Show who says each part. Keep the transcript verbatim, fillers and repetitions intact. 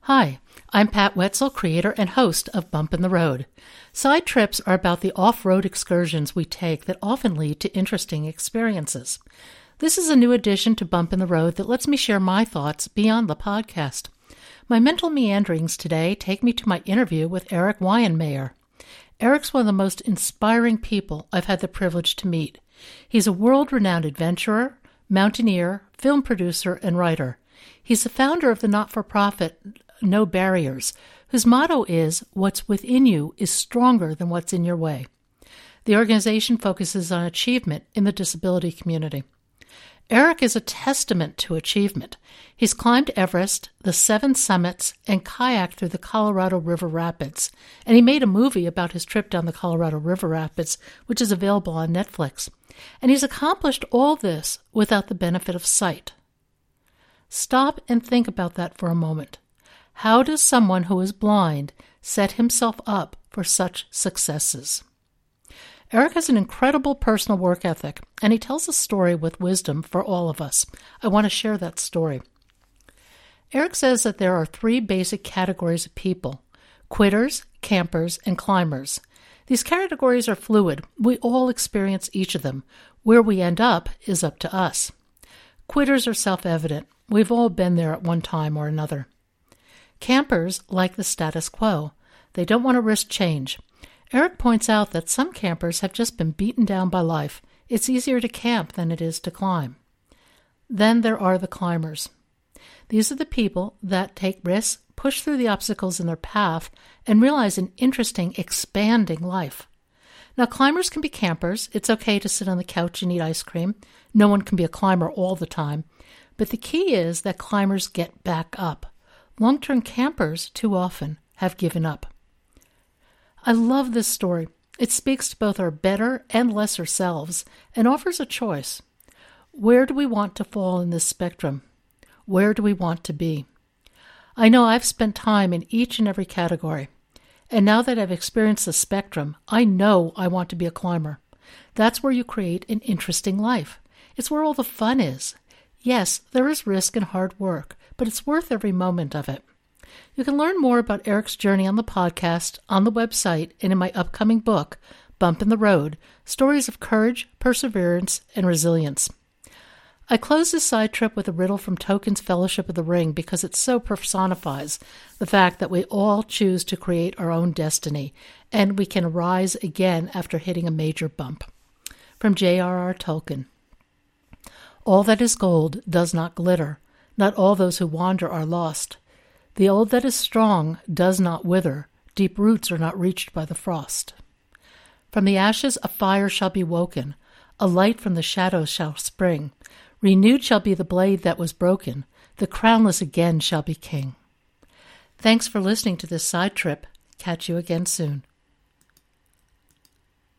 Speaker 1: Hi, I'm Pat Wetzel, creator and host of Bump in the Road. Side trips are about the off-road excursions we take that often lead to interesting experiences. This is a new addition to Bump in the Road that lets me share my thoughts beyond the podcast. My mental meanderings today take me to my interview with Erik Weihenmayer. Erik's one of the most inspiring people I've had the privilege to meet. He's a world-renowned adventurer, mountaineer, film producer, and writer. He's the founder of the not-for-profit No Barriers, whose motto is, "What's within you is stronger than what's in your way." The organization focuses on achievement in the disability community. Erik is a testament to achievement. He's climbed Everest, the seven summits, and kayaked through the Colorado River Rapids. And he made a movie about his trip down the Colorado River Rapids, which is available on Netflix. And he's accomplished all this without the benefit of sight. Stop and think about that for a moment. How does someone who is blind set himself up for such successes? Erik has an incredible personal work ethic, and he tells a story with wisdom for all of us. I want to share that story. Erik says that there are three basic categories of people: quitters, campers, and climbers. These categories are fluid. We all experience each of them. Where we end up is up to us. Quitters are self-evident. We've all been there at one time or another. Campers like the status quo. They don't want to risk change. Erik points out that some campers have just been beaten down by life. It's easier to camp than it is to climb. Then there are the climbers. These are the people that take risks, push through the obstacles in their path, and realize an interesting, expanding life. Now, climbers can be campers. It's okay to sit on the couch and eat ice cream. No one can be a climber all the time. But the key is that climbers get back up. Long-term campers, too often, have given up. I love this story. It speaks to both our better and lesser selves and offers a choice. Where do we want to fall in this spectrum? Where do we want to be? I know I've spent time in each and every category, and now that I've experienced the spectrum, I know I want to be a climber. That's where you create an interesting life. It's where all the fun is. Yes, there is risk and hard work, but it's worth every moment of it. You can learn more about Erik's journey on the podcast, on the website, and in my upcoming book, Bump in the Road, Stories of Courage, Perseverance, and Resilience. I close this side trip with a riddle from Tolkien's Fellowship of the Ring because it so personifies the fact that we all choose to create our own destiny, and we can rise again after hitting a major bump. From J R R Tolkien. All that is gold does not glitter. Not all those who wander are lost. The old that is strong does not wither. Deep roots are not reached by the frost. From the ashes a fire shall be woken. A light from the shadows shall spring. Renewed shall be the blade that was broken. The crownless again shall be king. Thanks for listening to this side trip. Catch you again soon.